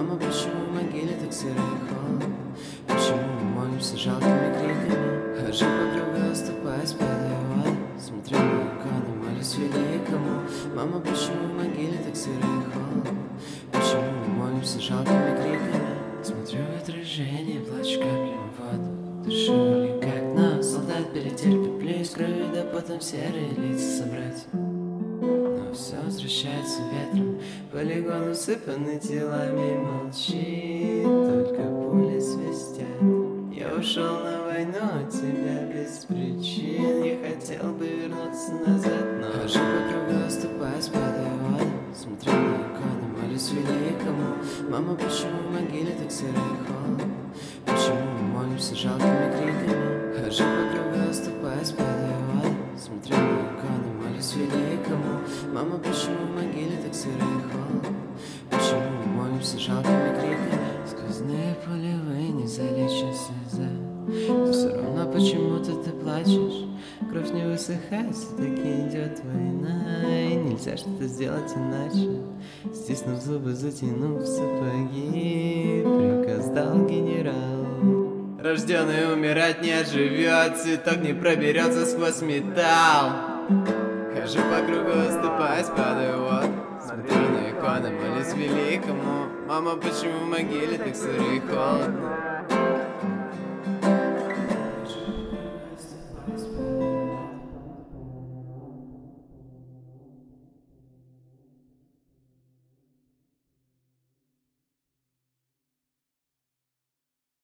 Мама, почему в могиле так сыро и холодно? Почему мы молимся жалкими криками? Хожу по кругу, оступаясь, падаю в воду. Смотрю на иконы, молюсь великому. Мама, почему в могиле так сыро и холодно? Почему мы молимся жалкими криками? Смотрю в отражение, плачу каплями в воду. Дышу ли как на солдат перетерпит плюс крови, да потом серые лица собрать. Но все возвращается ветром, полигон усыпанный телами, молчит, только пули свистят. Я ушел на войну от тебя без причин, я хотел бы вернуться назад, но хожу по кругу, оступаясь, падаю в воду. Смотрю на иконы, молюсь великому. Мама, почему в могиле так сыро и холодно? Почему мы молимся жалкими криками? Хожу по кругу, оступаясь, падаю в воду. Смотрю на иконы, молюсь великому. Мама, почему в могиле так сыро и холодно? Почему мы молимся жалкими криками? Сквозные пулевые не залечат слеза, но все равно почему-то ты плачешь. Кровь не высыхает, все-таки идет война, и нельзя что-то сделать иначе. Стиснув зубы, затянув сапоги, приказ дал генерал. Рожденный умирать не оживет, цветок не проберется сквозь металл. Хожу по кругу, оступаясь, падаю в воду. Смотрю на иконы, молюсь великому. Мама, почему в могиле так сыро и холодно?